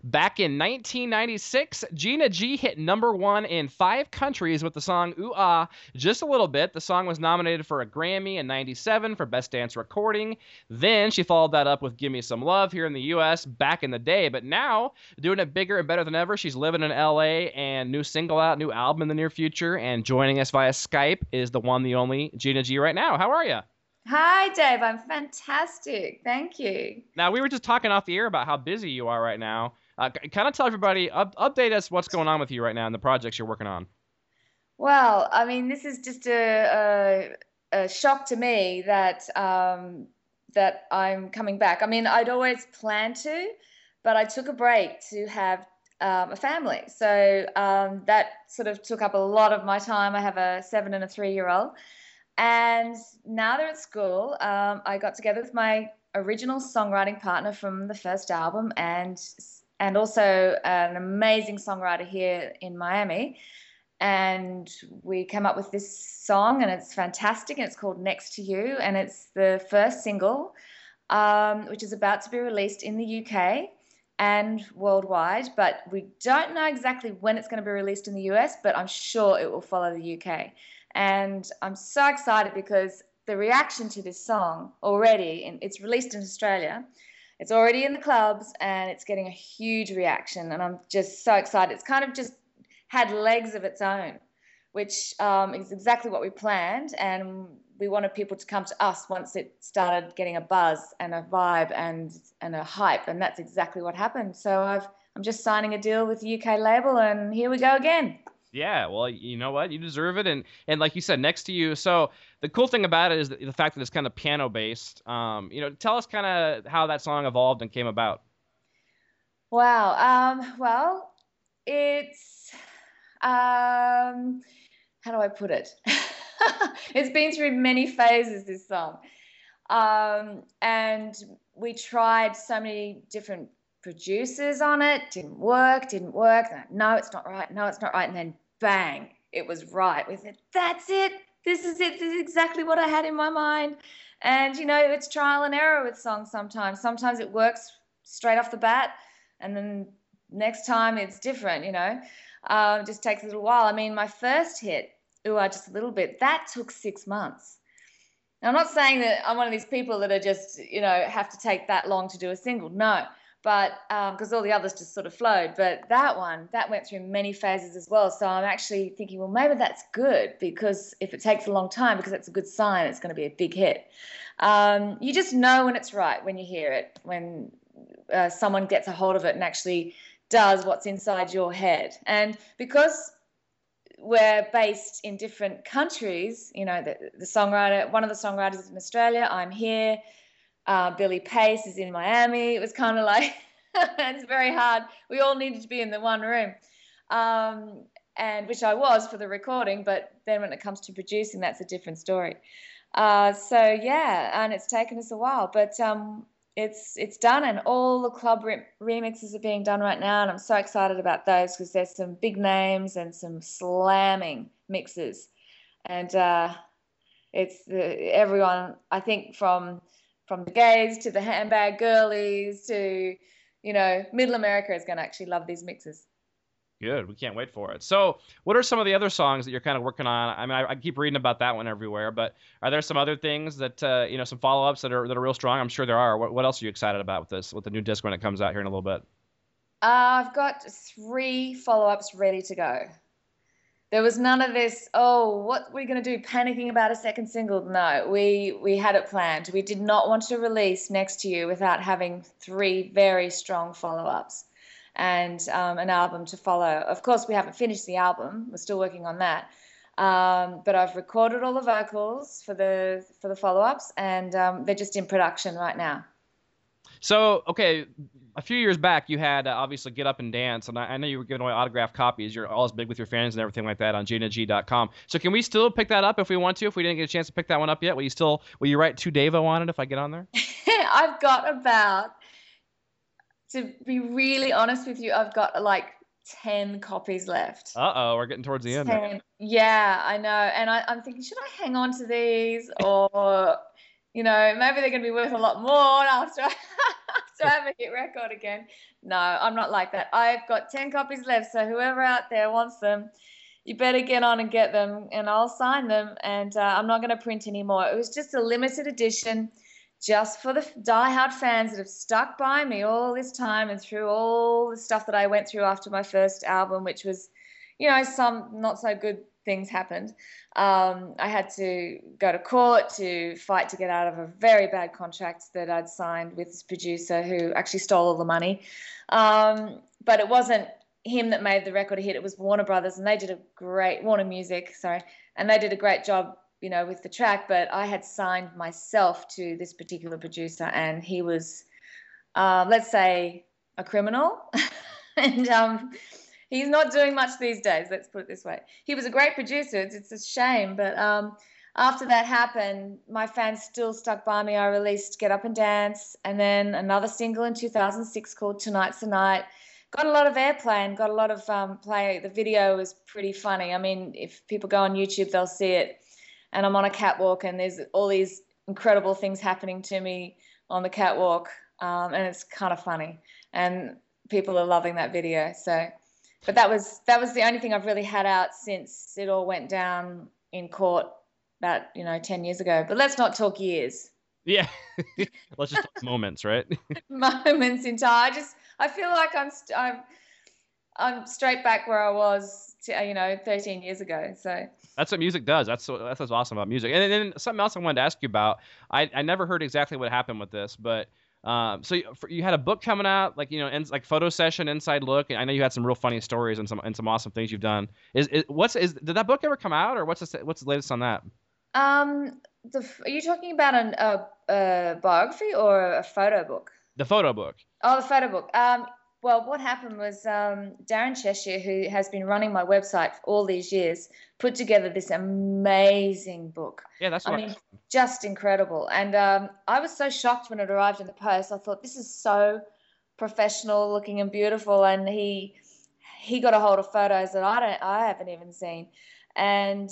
Back in 1996, Gina G hit #1 in 5 countries with the song Ooh Ah Just a Little Bit. The song was nominated for a Grammy in 97 for Best Dance Recording. Then she followed that up with Gimme Some Love here in the US back in the day. But now, doing it bigger and better than ever, she's living in LA and new single out, new album in the near future. And joining us via Skype is the one, the only Gina G right now. How are you? Hi, Dave. I'm fantastic. Thank you. Now, we were just talking off the air about how busy you are right now. Kind of tell everybody, update us what's going on with you right now and the projects you're working on. Well, I mean, this is just a shock to me that I'm coming back. I mean, I'd always planned to, but I took a break to have a family. So that sort of took up a lot of my time. I have a 7 and a 3-year-old, and now they're at school. I got together with my original songwriting partner from the first album, and also an amazing songwriter here in Miami. And we came up with this song, and it's fantastic. And it's called Next to You, and it's the first single, which is about to be released in the UK and worldwide. But we don't know exactly when it's going to be released in the US, but I'm sure it will follow the UK. And I'm so excited because the reaction to this song already, and it's released in Australia, it's already in the clubs, and it's getting a huge reaction. And I'm just so excited. It's kind of just had legs of its own, which is exactly what we planned. And we wanted people to come to us once it started getting a buzz and a vibe and a hype. And that's exactly what happened. So I'm just signing a deal with the UK label, and here we go again. Yeah, well, you know what? You deserve it, and like you said, Next to You. So the cool thing about it is the fact that it's kind of piano based. Tell us kind of how that song evolved and came about. Wow. Well, it's how do I put it? It's been through many phases, this song. And we tried so many different producers on it. Didn't work. No, it's not right. No, it's not right. And then bang, it was right. We said, that's it. This is it. This is exactly what I had in my mind. And, it's trial and error with songs sometimes. Sometimes it works straight off the bat. And then next time it's different. It just takes a little while. I mean, my first hit, Ooh, I Just a Little Bit, that took 6 months. Now, I'm not saying that I'm one of these people that are just, have to take that long to do a single. No, but because all the others just sort of flowed. But that one, that went through many phases as well. So I'm actually thinking, well, maybe that's good, because if it takes a long time, because that's a good sign, it's going to be a big hit. You just know when it's right, when you hear it, when someone gets a hold of it and actually does what's inside your head. And because we're based in different countries, the songwriter, one of the songwriters is in Australia, I'm here, Billy Pace is in Miami. It was kind of like, it's very hard. We all needed to be in the one room, and which I was for the recording, but then when it comes to producing, that's a different story. So yeah, and it's taken us a while, but it's done, and all the club remixes are being done right now, and I'm so excited about those because there's some big names and some slamming mixes, and everyone, I think, from the gays to the handbag girlies to Middle America is going to actually love these mixes. Good. We can't wait for it. So, what are some of the other songs that you're kind of working on? I mean, I keep reading about that one everywhere, but are there some other things that some follow-ups that are real strong? I'm sure there are. What else are you excited about with the new disc when it comes out here in a little bit? I've got 3 follow-ups ready to go. There was none of this, oh, what are we going to do, panicking about a second single? No, we had it planned. We did not want to release Next to You without having 3 very strong follow-ups and an album to follow. Of course, we haven't finished the album. We're still working on that. But I've recorded all the vocals for the follow-ups, and they're just in production right now. So, okay, a few years back, you had obviously Get Up and Dance, and I know you were giving away autographed copies. You're always big with your fans and everything like that on GinaG.com. So can we still pick that up if we want to? If we didn't get a chance to pick that one up yet, will you write to Davo on it if I get on there? I've got about, to be really honest with you, I've got like 10 copies left. Uh-oh, we're getting towards the end there. 10. Yeah, I know. And I'm thinking, should I hang on to these, or maybe they're going to be worth a lot more after to have a hit record again. No, I'm not like that. I've got 10 copies left, so whoever out there wants them, you better get on and get them, and I'll sign them. And I'm not going to print anymore. It was just a limited edition, just for the diehard fans that have stuck by me all this time and through all the stuff that I went through after my first album, which was, some not so good things happened. I had to go to court to fight to get out of a very bad contract that I'd signed with this producer who actually stole all the money. But it wasn't him that made the record a hit. It was Warner Brothers, and they did Warner Music, sorry, and they did a great job, with the track. But I had signed myself to this particular producer, and he was, let's say, a criminal. And he's not doing much these days, let's put it this way. He was a great producer. It's a shame. But after that happened, my fans still stuck by me. I released Get Up and Dance, and then another single in 2006 called Tonight's the Night. Got a lot of airplay and got a lot of play. The video was pretty funny. I mean, if people go on YouTube, they'll see it. And I'm on a catwalk, and there's all these incredible things happening to me on the catwalk. And it's kind of funny. And people are loving that video. So... But that was the only thing I've really had out since it all went down in court about 10 years ago. But let's not talk years. Yeah, let's just talk moments, right? Moments in time. I feel like I'm straight back where I was 13 years ago. So that's what music does. That's what's awesome about music. And then something else I wanted to ask you about. I never heard exactly what happened with this, but. So you had a book coming out, like like photo session, inside look, and I know you had some real funny stories and some awesome things you've done. Did that book ever come out, or what's the latest on that? Are you talking about a biography or a photo book? The photo book. Oh, the photo book. Well, what happened was Darren Cheshire, who has been running my website for all these years, put together this amazing book. Yeah, that's what I mean, just incredible. And I was so shocked when it arrived in the post. I thought, this is so professional looking and beautiful. And he got a hold of photos that I haven't even seen. And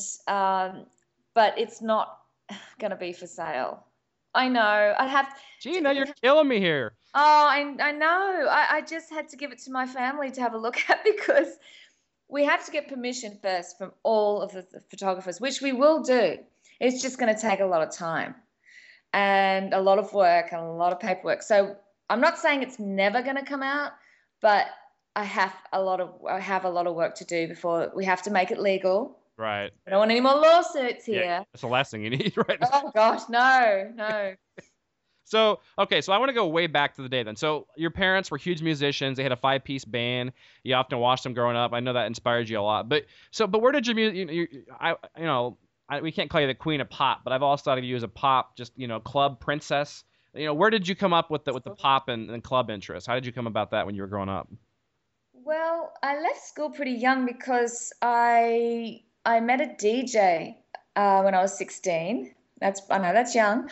but it's not going to be for sale. I know. Gina, you're killing me here. Oh, I know. I just had to give it to my family to have a look at, because we have to get permission first from all of the photographers, which we will do. It's just going to take a lot of time and a lot of work and a lot of paperwork. So I'm not saying it's never going to come out, but I have a lot of work to do before we have to make it legal. Right. I don't want any more lawsuits here. Yeah, that's the last thing you need right now. Oh gosh, no. So I want to go way back to the day then. So your parents were huge musicians. They had a 5-piece band. You often watched them growing up. I know that inspired you a lot. But where did your music? We can't call you the queen of pop, but I've always thought of you as a pop, just club princess. Where did you come up with the pop and club interest? How did you come about that when you were growing up? Well, I left school pretty young because I met a DJ when I was 16. I know that's young.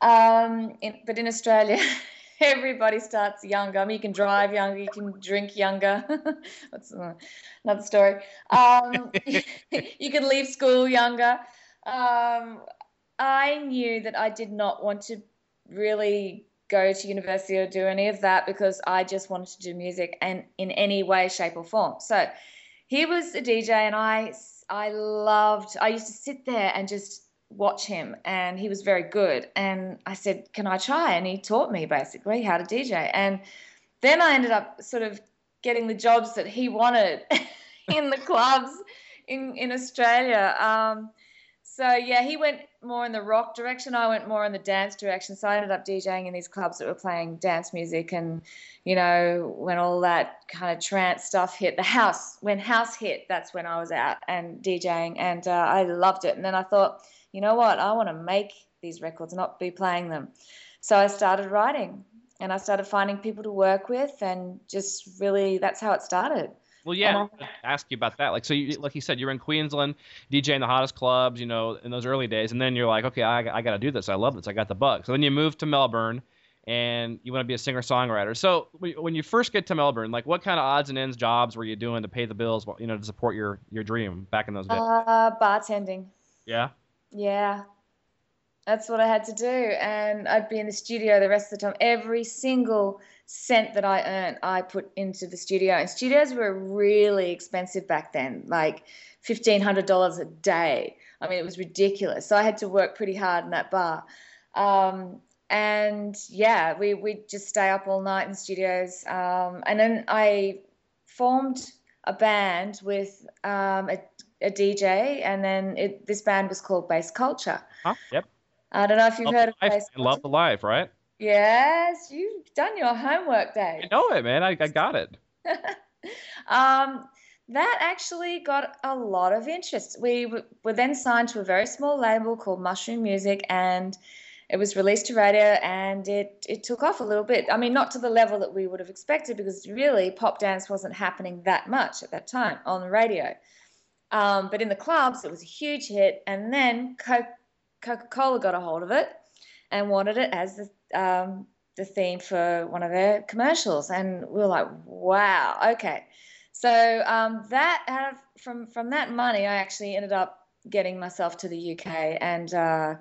But in Australia, everybody starts younger. I mean, you can drive younger, you can drink younger. That's another story. You can leave school younger. I knew that I did not want to really go to university or do any of that, because I just wanted to do music and in any way, shape or form. So he was a DJ, and I used to sit there and just watch him, and he was very good. And I said, can I try? And he taught me basically how to DJ. And then I ended up sort of getting the jobs that he wanted in the clubs in Australia. So yeah, he went more in the rock direction. I went more in the dance direction. So I ended up DJing in these clubs that were playing dance music. And, when all that kind of trance stuff hit, when house hit, that's when I was out and DJing. And I loved it. And then I thought, you know what, I want to make these records, not be playing them. So I started writing, and I started finding people to work with, and just really, that's how it started. Well, yeah, I'll ask you about that. Like you said, you're in Queensland, DJing the hottest clubs, in those early days, and then you're like, okay, I got to do this. I love this. I got the bug. So then you move to Melbourne, and you want to be a singer-songwriter. So when you first get to Melbourne, like, what kind of odds and ends jobs were you doing to pay the bills, to support your dream back in those days? Bartending. Yeah? Yeah. That's what I had to do. And I'd be in the studio the rest of the time. Every single cent that I earned, I put into the studio. And studios were really expensive back then, like $1,500 a day. I mean, it was ridiculous. So I had to work pretty hard in that bar. And yeah, we'd just stay up all night in studios. And then I formed a band with a DJ, and then this band was called Bass Culture. Huh? Yep. I don't know if you've Love heard the of life. Bass And Love Culture. the life, right? Yes, you've done your homework, Dave. I know it, man. I got it. That actually got a lot of interest. We were then signed to a very small label called Mushroom Music, and it was released to radio, and it took off a little bit. I mean, not to the level that we would have expected, because really pop dance wasn't happening that much at that time on the radio. But in the clubs, it was a huge hit, and then Coca-Cola got a hold of it and wanted it as the theme for one of their commercials, and we were like, wow, okay. So from that money, I actually ended up getting myself to the UK, and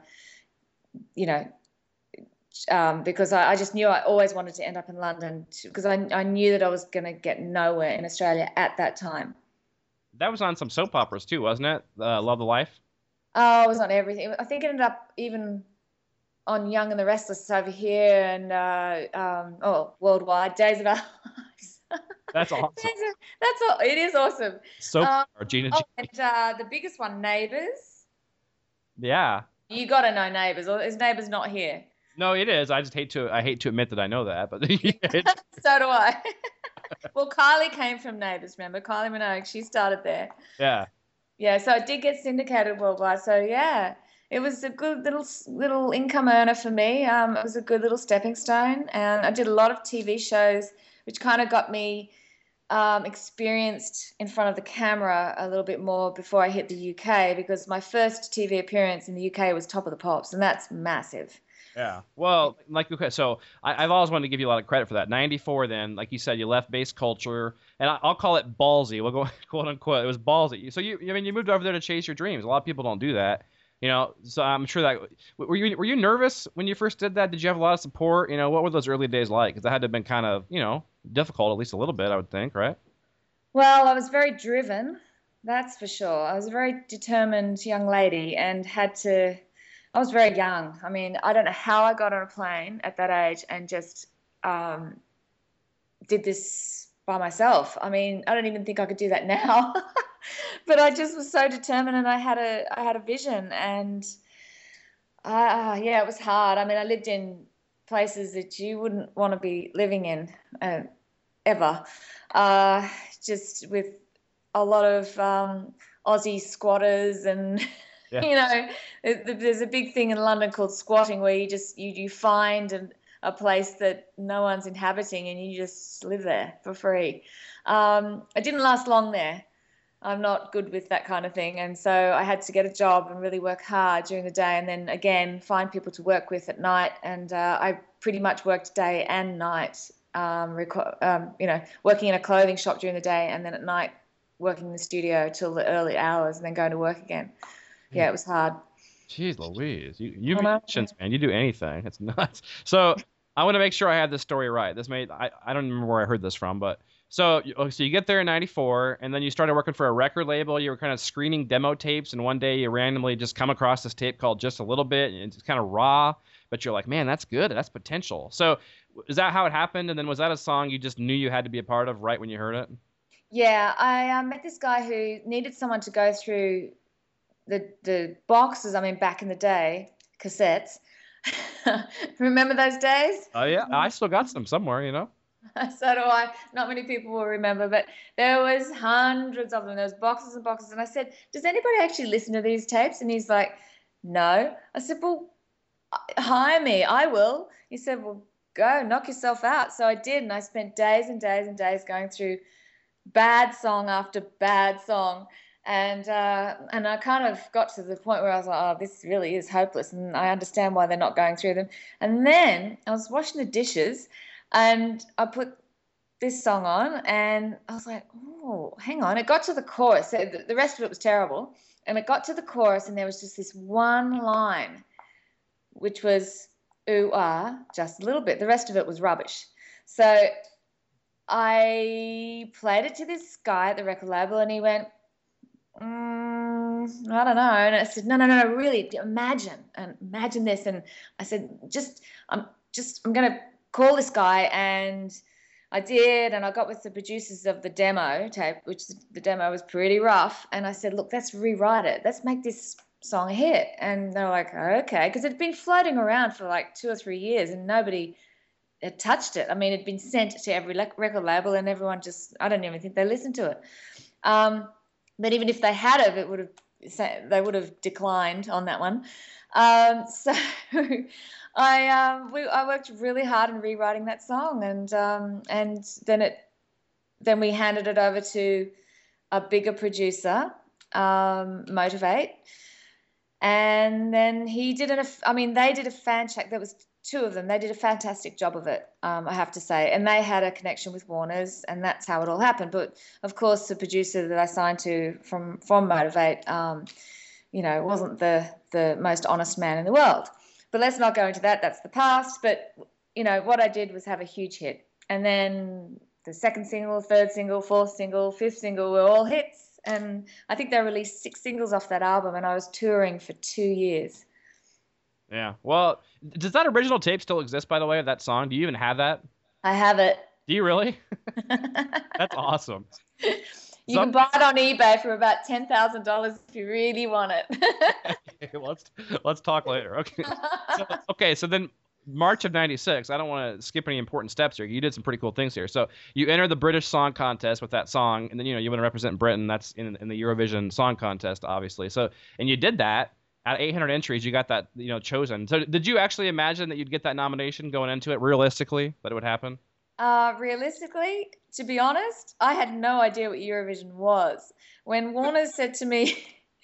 because I just knew I always wanted to end up in London, because I knew that I was going to get nowhere in Australia at that time. That was on some soap operas too, wasn't it? Love the Life. Oh, it was on everything. I think it ended up even on Young and the Restless over here, and worldwide, Days of Our Lives. That's awesome. That's all. It is awesome. Soap opera, Gina G. And the biggest one, Neighbours. Yeah. You got to know Neighbours, or is Neighbours not here? No, it is. I hate to admit that I know that, but So do I. Well, Kylie came from Neighbours, remember? Kylie Minogue, she started there. Yeah. Yeah, so it did get syndicated worldwide. So yeah, it was a good little income earner for me. It was a good little stepping stone, and I did a lot of TV shows, which kind of got me experienced in front of the camera a little bit more before I hit the UK, because my first TV appearance in the UK was Top of the Pops, and that's massive. Yeah. Well, okay, so I've always wanted to give you a lot of credit for that. 94, then, like you said, you left Bass Culture, and I'll call it ballsy. We'll go quote unquote. It was ballsy. So you moved over there to chase your dreams. A lot of people don't do that. So I'm sure that were you nervous when you first did that? Did you have a lot of support? What were those early days like? Because that had to have been kind of, difficult, at least a little bit, I would think, right? Well, I was very driven, that's for sure. I was a very determined young lady, and I was very young. I mean, I don't know how I got on a plane at that age and just did this by myself. I mean, I don't even think I could do that now. But I just was so determined, and I had a vision, and it was hard. I mean, I lived in places that you wouldn't want to be living in ever, just with a lot of Aussie squatters, and Yeah. there's a big thing in London called squatting, where you find a place that no one's inhabiting, and you just live there for free. I didn't last long there. I'm not good with that kind of thing. And so I had to get a job and really work hard during the day, and then again find people to work with at night. And I pretty much worked day and night, working in a clothing shop during the day, and then at night working in the studio till the early hours, and then going to work again. Yeah, it was hard. Jeez Louise. You musicians, man, you do anything. It's nuts. So I want to make sure I have this story right. I don't remember where I heard this from, but so you get there in 94, and then you started working for a record label. You were kind of screening demo tapes, and one day you randomly just come across this tape called Just a Little Bit, and it's kind of raw, but you're like, man, that's good. That's potential. So is that how it happened? And then was that a song you just knew you had to be a part of right when you heard it? Yeah, I met this guy who needed someone to go through the boxes. I mean, back in the day, cassettes. Remember those days? Oh, yeah. I still got some somewhere. So do I. Not many people will remember, but there was hundreds of them. There was boxes and boxes. And I said, does anybody actually listen to these tapes? And he's like, no. I said, well, hire me. I will. He said, well, go, knock yourself out. So I did, and I spent days and days and days going through bad song after bad song. And I kind of got to the point where I was like, oh, this really is hopeless, and I understand why they're not going through them. And then I was washing the dishes, and I put this song on, and I was like, oh, hang on. It got to the chorus. The rest of it was terrible. And it got to the chorus, and there was just this one line, which was, ooh, ah, just a little bit. The rest of it was rubbish. So I played it to this guy at the record label, and he went, I don't know. And I said, no, really, imagine this. And I said, I'm going to call this guy. And I did. And I got with the producers of the demo tape, which the demo was pretty rough. And I said, look, let's rewrite it. Let's make this song a hit. And they're like, okay. Because it'd been floating around for like 2 or 3 years and nobody had touched it. I mean, it'd been sent to every record label and everyone I don't even think they listened to it. But even if they had of, they would have declined on that one. So I worked really hard in rewriting that song, and then we handed it over to a bigger producer, Motivate, and then they did a fan check. There was 2 of them. They did a fantastic job of it, I have to say. And they had a connection with Warner's, and that's how it all happened. But, of course, the producer that I signed to from Motivate, wasn't the most honest man in the world. But let's not go into that. That's the past. But, what I did was have a huge hit. And then the second single, third single, fourth single, fifth single were all hits. And I think they released 6 singles off that album, and I was touring for 2 years. Yeah. Well, does that original tape still exist, by the way, of that song? Do you even have that? I have it. Do you really? That's awesome. You can buy it on eBay for about $10,000 if you really want it. Okay, let's talk later. Okay. So then March of '96. I don't want to skip any important steps here. You did some pretty cool things here. So you entered the British Song Contest with that song, and then you want to represent Britain. That's in the Eurovision Song Contest, obviously. So and you did that. Out of 800 entries, you got that, chosen. So did you actually imagine that you'd get that nomination going into it realistically, that it would happen? Realistically, to be honest, I had no idea what Eurovision was. When Warner said to me,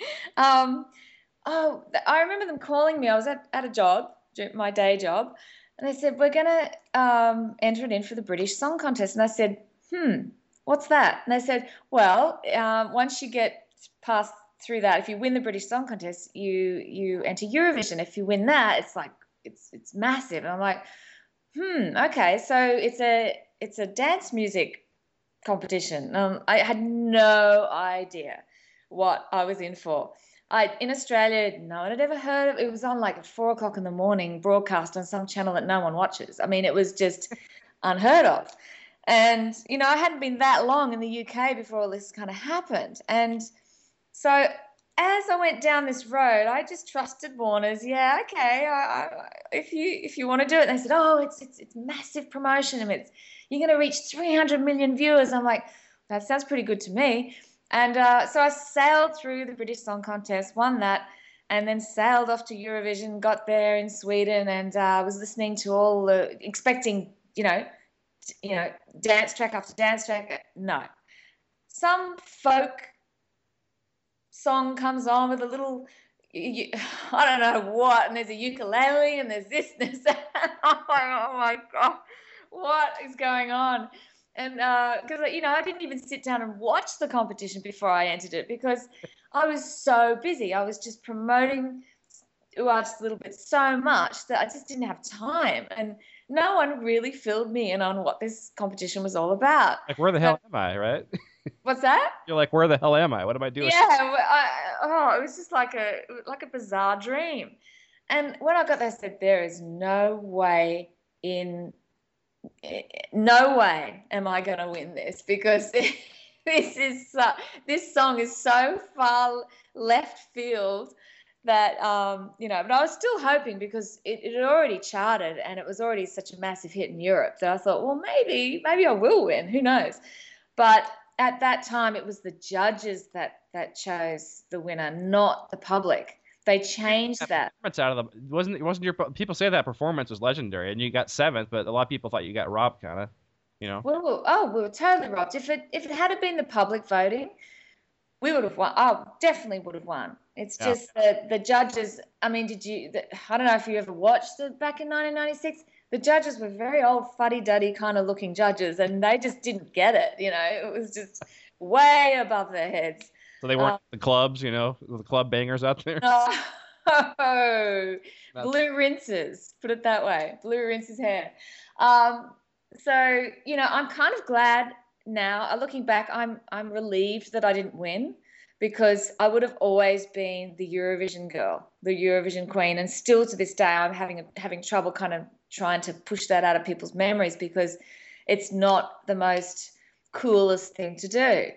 I remember them calling me. I was at a job, my day job, and they said, we're going to enter it in for the British Song Contest. And I said, what's that? And they said, well, once you get past through that, if you win the British Song Contest, you enter Eurovision. If you win that, it's like it's massive. And I'm like, okay, so it's a dance music competition. I had no idea what I was in for. In Australia, no one had ever heard of it. It was on like at 4 o'clock in the morning, broadcast on some channel that no one watches. I mean, it was just unheard of. And I hadn't been that long in the UK before all this kind of happened. And so as I went down this road, I just trusted Warner's. Yeah, okay. If you want to do it, and they said, oh, it's massive promotion, and you're going to reach 300 million viewers. I'm like, that sounds pretty good to me. And so I sailed through the British Song Contest, won that, and then sailed off to Eurovision. Got there in Sweden, and was listening to all expecting, dance track after dance track. No, some folk song comes on with a little, I don't know what, and there's a ukulele and there's this and there's that. I'm like, oh my God, what is going on? And because I didn't even sit down and watch the competition before I entered it because I was so busy. I was just promoting just a little bit so much that I just didn't have time, and no one really filled me in on what this competition was all about. Like, where the hell am I, right? What's that? You're like, where the hell am I? What am I doing? Yeah, it was just like a bizarre dream. And when I got there, I said, there is no way am I going to win this, because this song is so far left field that but I was still hoping, because it had already charted and it was already such a massive hit in Europe, that I thought, well, maybe I will win. Who knows? But at that time, it was the judges that chose the winner, not the public. They changed that. Wasn't your people say that performance was legendary, and you got 7th, but a lot of people thought you got robbed, kind of, Well, we were totally robbed. If it had been the public voting, we would have won. Oh, definitely would have won. It's just the judges. I mean, I don't know if you ever watched it back in 1996. The judges were very old, fuddy-duddy kind of looking judges, and they just didn't get it. It was just way above their heads. So they weren't the clubs, the club bangers out there? Oh, blue rinses, put it that way. Blue rinses hair. So, I'm kind of glad now. Looking back, I'm relieved that I didn't win because I would have always been the Eurovision girl, the Eurovision queen, and still to this day, I'm having trouble kind of trying to push that out of people's memories because it's not the most coolest thing to do.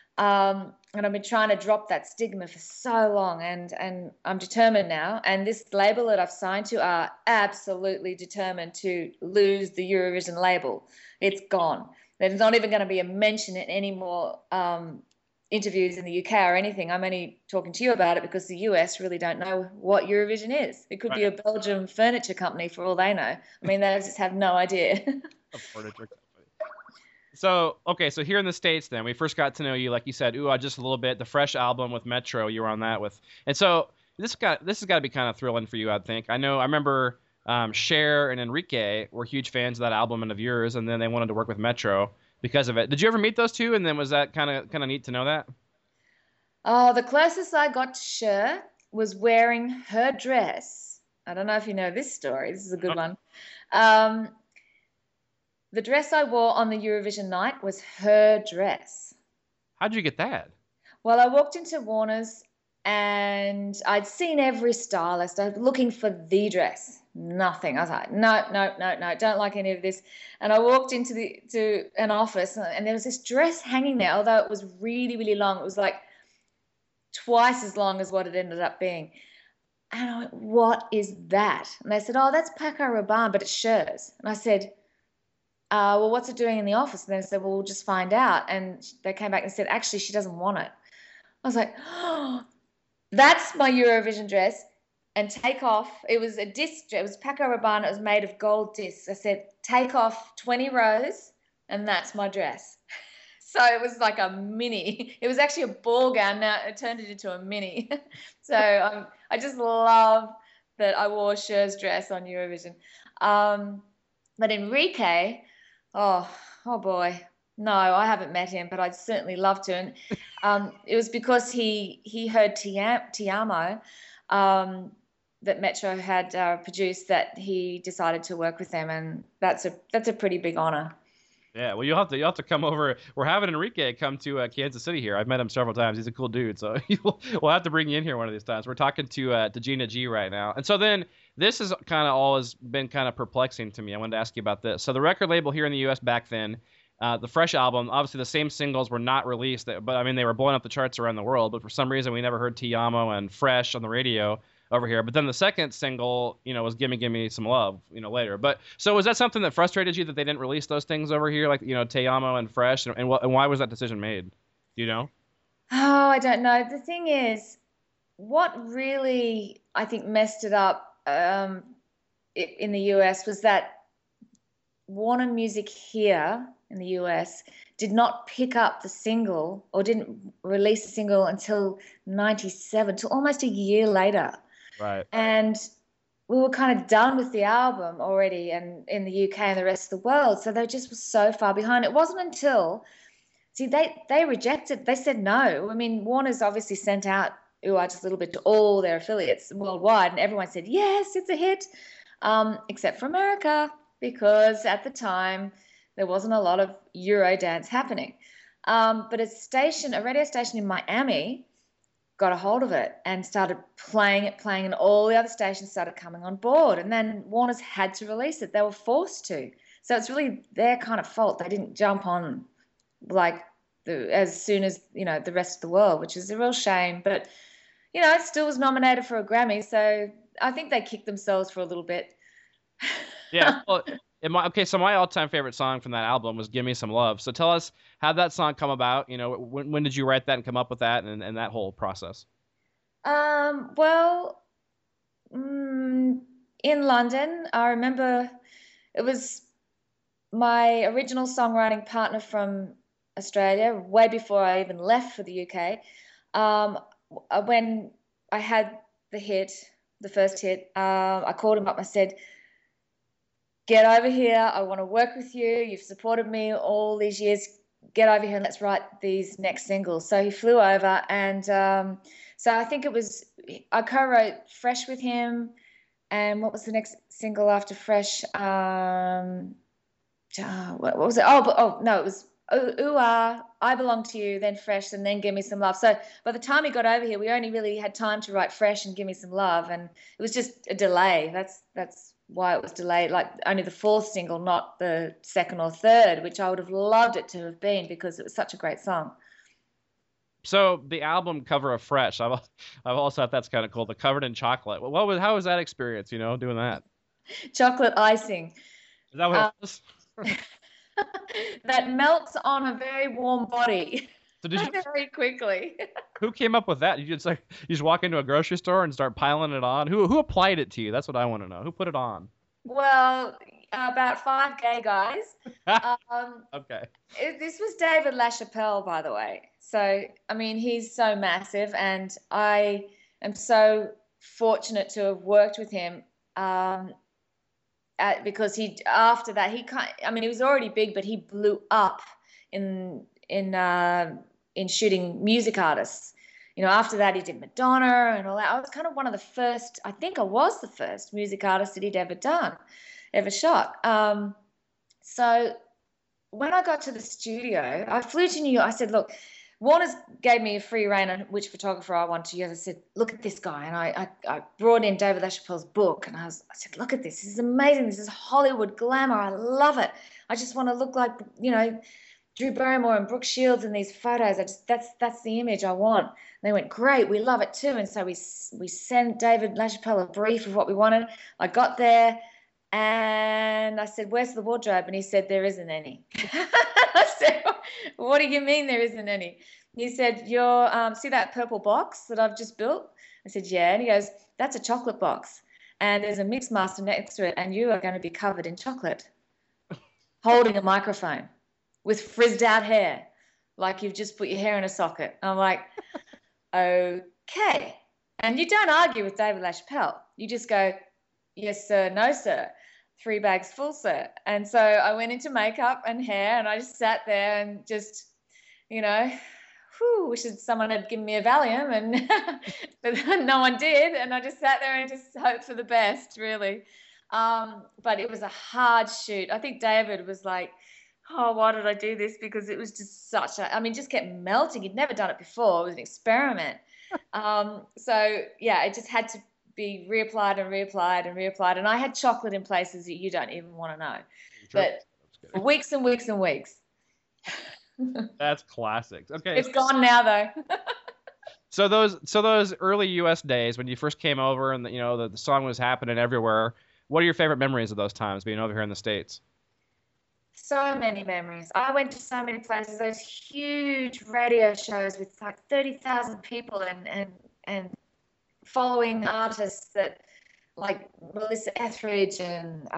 And I've been trying to drop that stigma for so long, and I'm determined now. And this label that I've signed to are absolutely determined to lose the Eurovision label. It's gone. There's not even going to be a mention in any more interviews in the UK or anything. I'm only talking to you about it because the US really don't know what Eurovision is. It could be a Belgian furniture company for all they know. I mean, they just have no idea. A furniture company. So, okay, so here in the States then, we first got to know you, like you said, ooh, just a little bit. The Fresh album with Metro, you were on that with. And so this has got to be kind of thrilling for you, I think. I remember Cher and Enrique were huge fans of that album and of yours, and then they wanted to work with Metro because of it. Did you ever meet those two? And then was that kind of neat to know that? Oh, the closest I got to Cher was wearing her dress. I don't know if you know this story. This is a good one. Um, the dress I wore on the Eurovision night was her dress. How'd you get that? Well, I walked into Warner's and I'd seen every stylist. I was looking for the dress. Nothing. I was like, no, no, no, no, don't like any of this. And I walked to an office and there was this dress hanging there, although it was really, really long. It was like twice as long as what it ended up being. And I went, what is that? And they said, oh, that's Paco Rabanne, but it's Cher's. And I said, well, what's it doing in the office? And they said, well, we'll just find out. And they came back and said, actually, she doesn't want it. I was like, oh, that's my Eurovision dress. And take off. It was a disc. It was Paco Rabanne. It was made of gold discs. I said, take off 20 rows, and that's my dress. So it was like a mini. It was actually a ball gown. Now it turned it into a mini. So I just love that I wore Cher's dress on Eurovision. But Enrique, oh boy, no, I haven't met him, but I'd certainly love to. And it was because he heard Ti Amo that Metro had produced that he decided to work with them, and that's a pretty big honor. Yeah, well, you'll have to come over. We're having Enrique come to Kansas City here. I've met him several times. He's a cool dude, so we'll have to bring you in here one of these times. We're talking to Gina G right now, and so then this has kind of always been kind of perplexing to me. I wanted to ask you about this. So the record label here in the U.S. back then, the Fresh album, obviously the same singles were not released, but I mean they were blowing up the charts around the world. But for some reason we never heard Ti Amo and Fresh on the radio over here. But then the second single, was "Gimme Gimme Some Love," later. But so was that something that frustrated you that they didn't release those things over here, like Te Amo and Fresh, and why was that decision made? Do you know? Oh, I don't know. The thing is, what really I think messed it up in the US was that Warner Music here in the US did not pick up the single or didn't release the single until 97, till almost a year later. Right. And we were kind of done with the album already and in the UK and the rest of the world. So they just were so far behind. It wasn't until, see, they rejected, they said no. I mean, Warner's obviously sent out just a little bit to all their affiliates worldwide, and everyone said, yes, it's a hit, except for America, because at the time there wasn't a lot of Eurodance happening. But a radio station in Miami got a hold of it and started playing it, and all the other stations started coming on board. And then Warner's had to release it. They were forced to. So it's really their kind of fault. They didn't jump on like as soon as, the rest of the world, which is a real shame. But, it still was nominated for a Grammy. So I think they kicked themselves for a little bit. Yeah. Well, so my all-time favorite song from that album was "Give Me Some Love." So tell us how that song come about. When did you write that and come up with that and that whole process? Well, in London, I remember it was my original songwriting partner from Australia, way before I even left for the UK. When I had the first hit, I called him up. I said, get over here. I want to work with you. You've supported me all these years. Get over here and let's write these next singles. So he flew over, and so I think I co-wrote Fresh with him. And what was the next single after Fresh? what was it? Oh no, it was Ooh Ah, I Belong to You, then Fresh, and then Give Me Some Love. So by the time he got over here, we only really had time to write Fresh and Give Me Some Love, and it was just a delay. That's why it was delayed. Like only the fourth single, not the second or third, which I would have loved it to have been because it was such a great song. So the album cover of Fresh, I've also thought that's kind of cool. The Covered in Chocolate. How was that experience? Doing that. Chocolate icing. Is that what it was? That melts on a very warm body. So did you? Very quickly. Who came up with that? You just walk into a grocery store and start piling it on. Who applied it to you? That's what I want to know. Who put it on? Well, about 5 gay guys. Okay. This was David LaChapelle, by the way. So, I mean, he's so massive, and I am so fortunate to have worked with him. Because after that he was already big, but he blew up in shooting music artists. After that he did Madonna and all that. I was kind of one of the first. I think I was the first music artist that he'd ever shot. So when I got to the studio, I flew to New York. I said, look, Warner's gave me a free rein on which photographer I want to use. I said, look at this guy. And I brought in David LaChapelle's book. And I said, look at this. This is amazing. This is Hollywood glamour. I love it. I just want to look like, Drew Barrymore and Brooke Shields in these photos. That's the image I want. And they went, great. We love it too. And so we sent David LaChapelle a brief of what we wanted. I got there and I said, where's the wardrobe? And he said, there isn't any. I said, what do you mean there isn't any? He said, see that purple box that I've just built? I said, yeah. And he goes, that's a chocolate box. And there's a mix master next to it, and you are going to be covered in chocolate, holding a microphone with frizzed out hair, like you've just put your hair in a socket. I'm like, okay. And you don't argue with David LaChapelle. You just go, yes, sir, no, sir. 3 bags full, sir. And so I went into makeup and hair, and I just sat there and just, wish someone had given me a Valium, and but no one did. And I just sat there and just hoped for the best, really. But it was a hard shoot. I think David was like, oh, why did I do this? Because it was just just kept melting. He'd never done it before. It was an experiment. So yeah, it just had to be reapplied and reapplied and reapplied. And I had chocolate in places that you don't even want to know. Sure. But for weeks and weeks and weeks. That's classic. Okay. It's gone now though. So those early US days when you first came over and the song was happening everywhere, what are your favorite memories of those times being over here in the States? So many memories. I went to so many places, those huge radio shows with like 30,000 people and following artists that like Melissa Etheridge and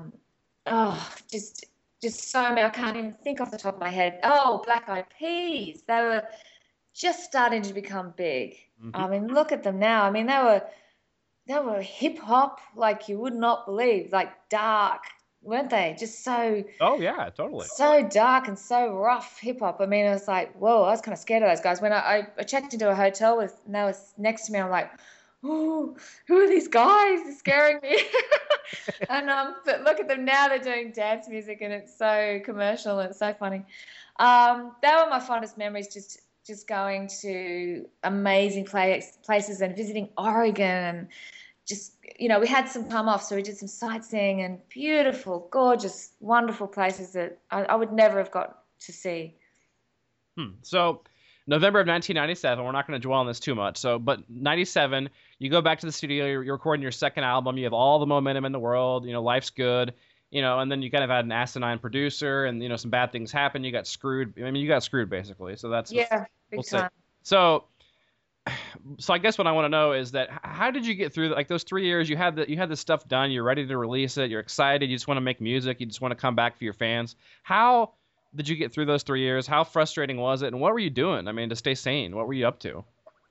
just so many. I can't even think off the top of my head. Oh, Black Eyed Peas. They were just starting to become big. Mm-hmm. I mean, look at them now. I mean, they were hip hop like you would not believe, like dark, weren't they? Just so. Oh yeah, totally. So dark and so rough hip hop. I mean, it was like, whoa, I was kind of scared of those guys. When I checked into a hotel and they was next to me, I'm like, oh, who are these guys? They're scaring me. And but look at them now, they're doing dance music and it's so commercial and it's so funny. They were my fondest memories, just going to amazing places and visiting Oregon and just, we had some time off, so we did some sightseeing and beautiful, gorgeous, wonderful places that I would never have got to see. So November of 1997, we're not going to dwell on this too much. But 97, you go back to the studio, you're recording your second album, you have all the momentum in the world, life's good, and then you kind of had an asinine producer and, some bad things happen. You got screwed. I mean, you got screwed basically. So that's, big time. So I guess what I want to know is that how did you get through like those 3 years? You had this stuff done, you're ready to release it, you're excited, you just want to make music, you just want to come back for your fans. How did you get through those 3 years? How frustrating was it? And what were you doing? I mean, to stay sane, what were you up to?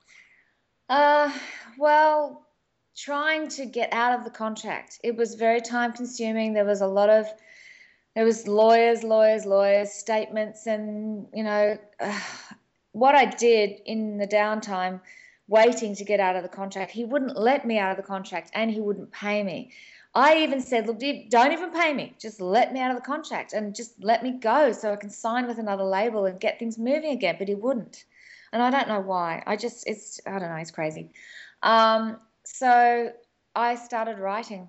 Well, trying to get out of the contract. It was very time consuming. There was lawyers, statements. And, what I did in the downtime, waiting to get out of the contract, he wouldn't let me out of the contract and he wouldn't pay me. I even said, look, dude, don't even pay me. Just let me out of the contract and just let me go so I can sign with another label and get things moving again. But he wouldn't. And I don't know why. I don't know, it's crazy. So I started writing.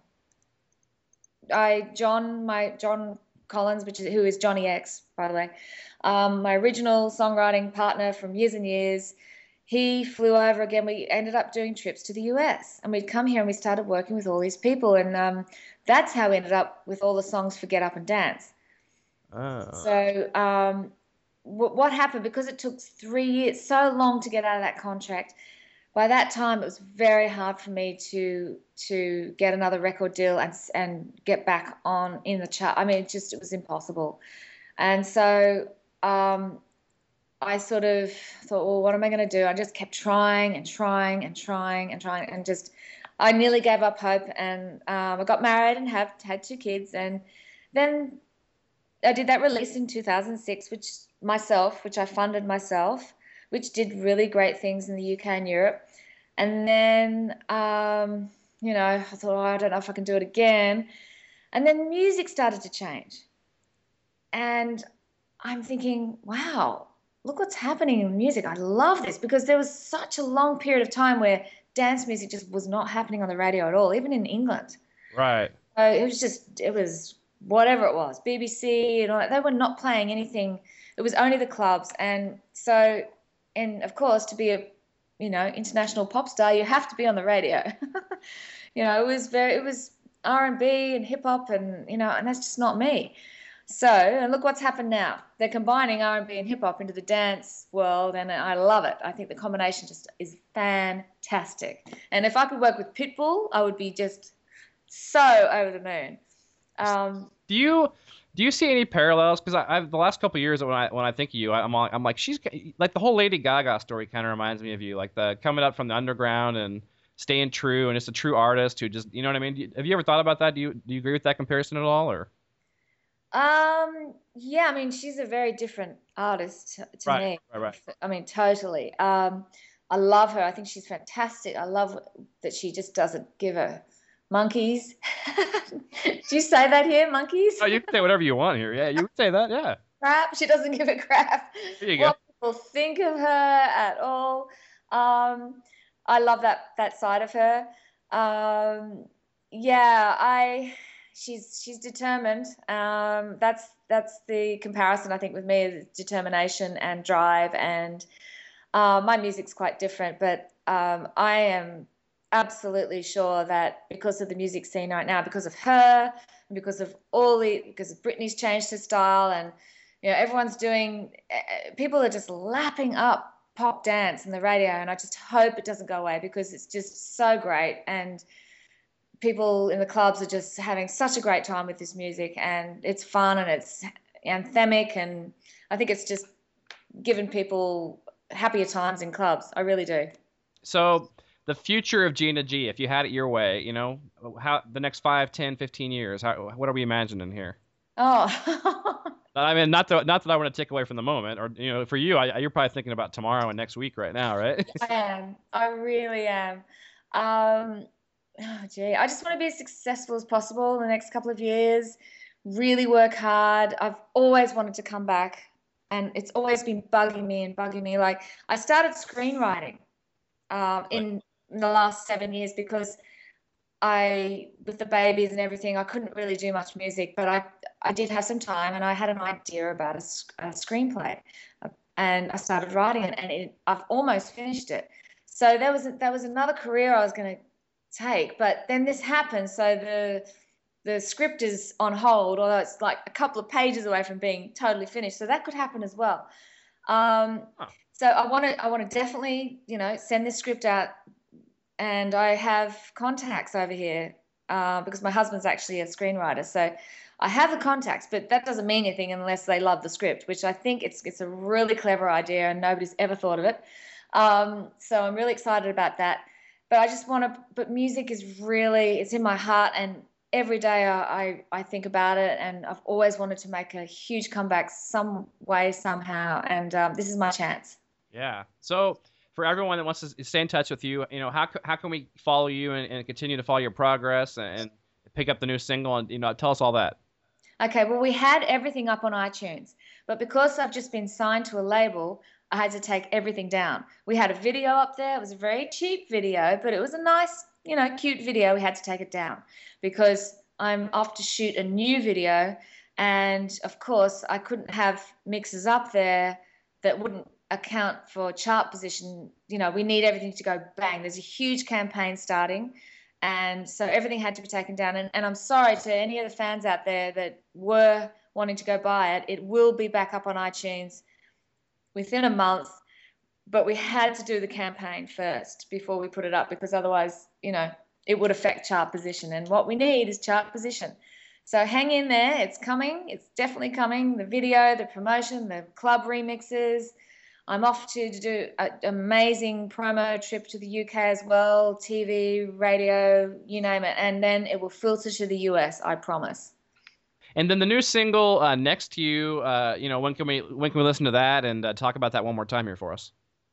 John Collins, who is Johnny X, by the way, my original songwriting partner from years and years, he flew over again. We ended up doing trips to the US, and we'd come here and we started working with all these people, and that's how we ended up with all the songs for Get Up and Dance. Oh. So what happened, because it took 3 years, so long to get out of that contract, by that time it was very hard for me to get another record deal and get back on in the chart. I mean, it was impossible. And so I sort of thought, well, what am I going to do? I just kept trying and trying and trying and trying, and just I nearly gave up hope. And I got married and had 2 kids, and then I did that release in 2006, which I funded myself, which did really great things in the UK and Europe. And then, I thought, oh, I don't know if I can do it again. And then music started to change. And I'm thinking, wow, look what's happening in music. I love this, because there was such a long period of time where dance music just was not happening on the radio at all, even in England. Right. So it was whatever it was, BBC and all that. They were not playing anything. It was only the clubs. And so, and of course, to be a international pop star, you have to be on the radio. It was R&B and hip hop, and and that's just not me. So, and look what's happened now. They're combining R&B and hip hop into the dance world, and I love it. I think the combination just is fantastic. And if I could work with Pitbull, I would be just so over the moon. Do you see any parallels? Because I've the last couple of years when I think of you, I'm like, she's like, the whole Lady Gaga story kind of reminds me of you, like the coming up from the underground and staying true, and just a true artist who just, you know what I mean? Have you ever thought about that? Do you agree with that comparison at all, or? Yeah, I mean, she's a very different artist to me. Right. I mean, totally. I love her. I think she's fantastic. I love that she just doesn't give a monkeys. Do you say that here, monkeys? Oh, you can say whatever you want here. Yeah, you would say that. Yeah. Crap. She doesn't give a crap There you go. what people think of her at all. I love that side of her. She's determined. That's the comparison, I think, with me, is determination and drive. And my music's quite different, but I am absolutely sure that because of the music scene right now, because of her, and because of Britney's changed her style, and everyone's doing, people are just lapping up pop dance in the radio, and I just hope it doesn't go away, because it's just so great, and people in the clubs are just having such a great time with this music, and it's fun and it's anthemic, and I think it's just given people happier times in clubs. I really do. So the future of Gina G, if you had it your way, how the next 5, 10, 15 years, what are we imagining here? Oh. I mean, not that I want to take away from the moment, or for you, you're probably thinking about tomorrow and next week right now, right? I am. I really am. I just want to be as successful as possible in the next couple of years. Really work hard. I've always wanted to come back, and it's always been bugging me. Like, I started screenwriting in the last 7 years, because with the babies and everything, I couldn't really do much music, but I did have some time, and I had an idea about a screenplay, and I started writing it, and I've almost finished it. So there was another career I was going to take, but then this happened, so the script is on hold, although it's like a couple of pages away from being totally finished, so that could happen as well. So I want to definitely send this script out, and I have contacts over here because my husband's actually a screenwriter, so I have the contacts, but that doesn't mean anything unless they love the script, which I think it's a really clever idea and nobody's ever thought of it. So I'm really excited about that. But I just but music is really, it's in my heart, and every day I think about it, and I've always wanted to make a huge comeback some way, somehow, and this is my chance. Yeah. So for everyone that wants to stay in touch with you, how can we follow you and continue to follow your progress and pick up the new single, and tell us all that. Okay, well, we had everything up on iTunes, but because I've just been signed to a label, I had to take everything down. We had a video up there. It was a very cheap video, but it was a nice, cute video. We had to take it down because I'm off to shoot a new video. And of course, I couldn't have mixes up there that wouldn't account for chart position. We need everything to go bang. There's a huge campaign starting. And so everything had to be taken down. And I'm sorry to any of the fans out there that were wanting to go buy it. It will be back up on iTunes within a month. But we had to do the campaign first before we put it up because otherwise, it would affect chart position. And what we need is chart position. So hang in there. It's coming. It's definitely coming. The video, the promotion, the club remixes. I'm off to do an amazing promo trip to the UK as well, TV, radio, you name it. And then it will filter to the US, I promise. And then the new single, Next to You, when can we listen to that and talk about that one more time here for us?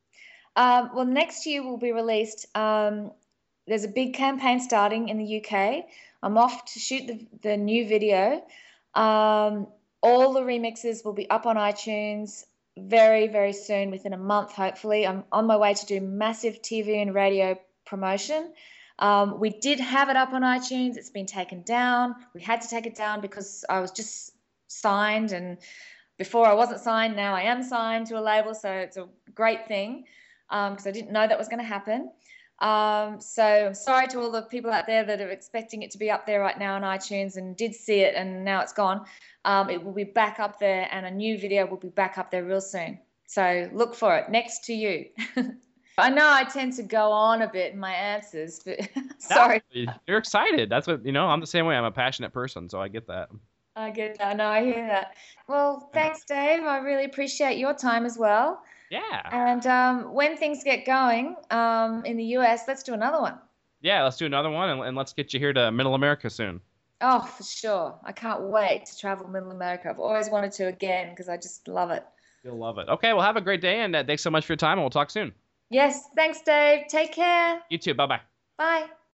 Well, Next to You will be released. There's a big campaign starting in the UK. I'm off to shoot the new video. All the remixes will be up on iTunes very, very soon, within a month, hopefully. I'm on my way to do massive TV and radio promotion. We did have it up on iTunes. It's been taken down. We had to take it down because I was just signed, and before I wasn't signed, now I am signed to a label, so it's a great thing because I didn't know that was going to happen. So I'm sorry to all the people out there that are expecting it to be up there right now on iTunes and did see it and now it's gone. It will be back up there, and a new video will be back up there real soon. So look for it. Next to You. I know I tend to go on a bit in my answers, but sorry. You're excited. That's what, I'm the same way. I'm a passionate person, so I get that. I get that. No, I hear that. Well, thanks, Dave. I really appreciate your time as well. Yeah. And when things get going in the US, let's do another one. Yeah, let's do another one, and let's get you here to Middle America soon. Oh, for sure. I can't wait to travel Middle America. I've always wanted to again because I just love it. You'll love it. Okay, well, have a great day, and thanks so much for your time, and we'll talk soon. Yes, thanks, Dave. Take care. You too. Bye-bye. Bye.